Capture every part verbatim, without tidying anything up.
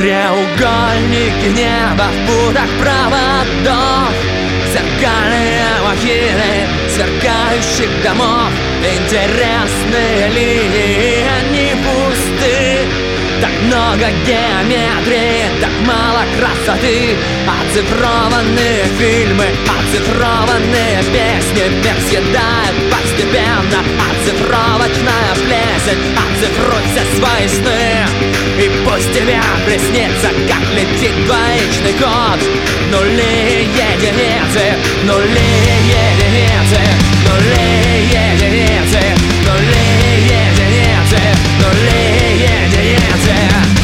Треугольники неба в путах проводов, зеркальные махины сверкающих домов. Интересные линии, они пусты. Так много геометрии, так мало красоты. Оцифрованные фильмы, оцифрованные песни. Мир съедает постепенно оцифровочная плесень. Оцифруй все свои сны, и пусть тебе приснится, как летит двоичный код. Нули и единицы, нули и единицы, нули и единицы, нули и единицы, нули и единицы.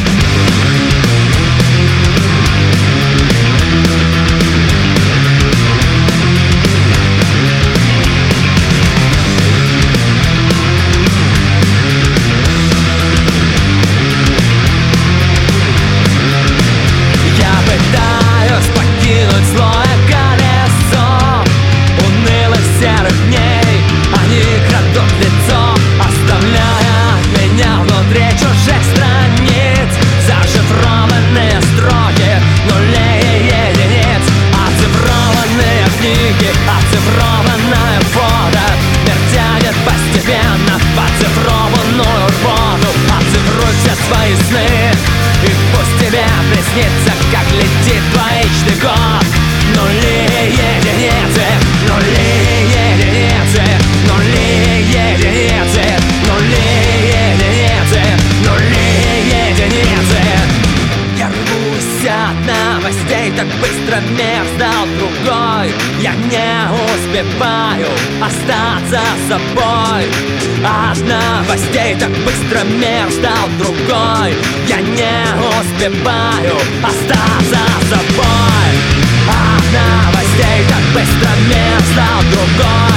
Оцифрованная фото мир тянет постепенно в оцифрованную рвоту. Оцифруй все свои сны, и пусть тебе приснится, как летит двоичный код. Нули и единицы, нули и единицы, нули и единицы, нули и единицы, нули и единицы. Я рвусь от новостей, так быстро мир стал другой. Я не успеваю остаться собой. От новостей так быстро мир стал другой. Я не успеваю остаться собой. От новостей так быстро мир стал другой.